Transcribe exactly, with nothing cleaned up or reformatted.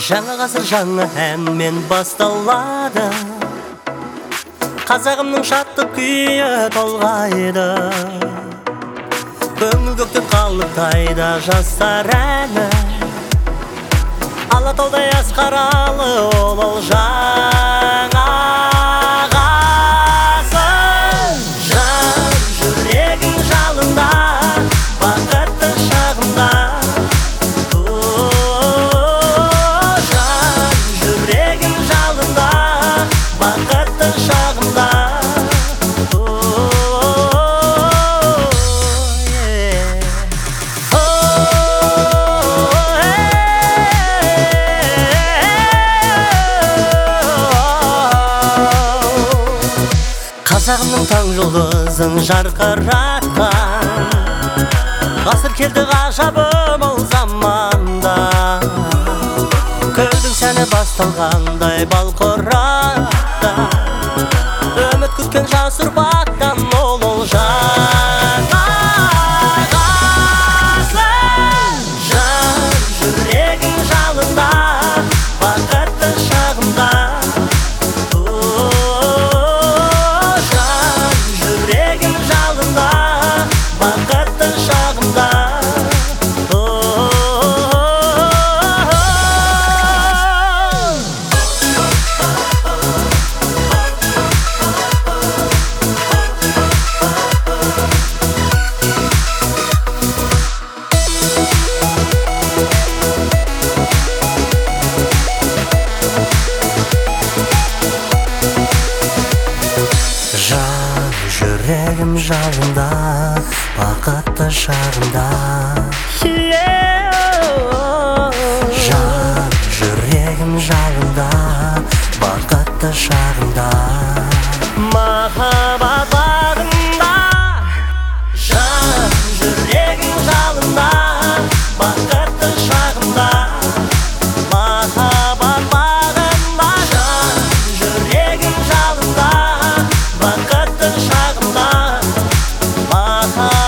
Жаңа ғасыр жаңа әнмен басталады, қазағымның шаттық күйі толғайды. Көңіл көктен қалықтайды жастар әні, Алатаудай асқаралы ол жаңа ғасыр. Жан жүрегің жалында, бақытты шағында, бақытты шағында. Қазағымның таң жұлдызын жарқыратқан, ғасыр келді ғажабым ол заманда. Көздің сәні басталғандай балқұрақта, үміт күткен жас ұрпақтан ол ол жаңа ғасыр. Жан жүрегің жалында, бақытты шағында, жан жүрегің жалында, бақытты шағында. Жан жүрегім жалында, бақытты шағында. Жан жүрегім жалында, бақытты шағында. Махаббат бағында, жан жүрегім жалында, бақытты шағында. Махаббат бағында, жан жүрегім жалында, бақытты шағында.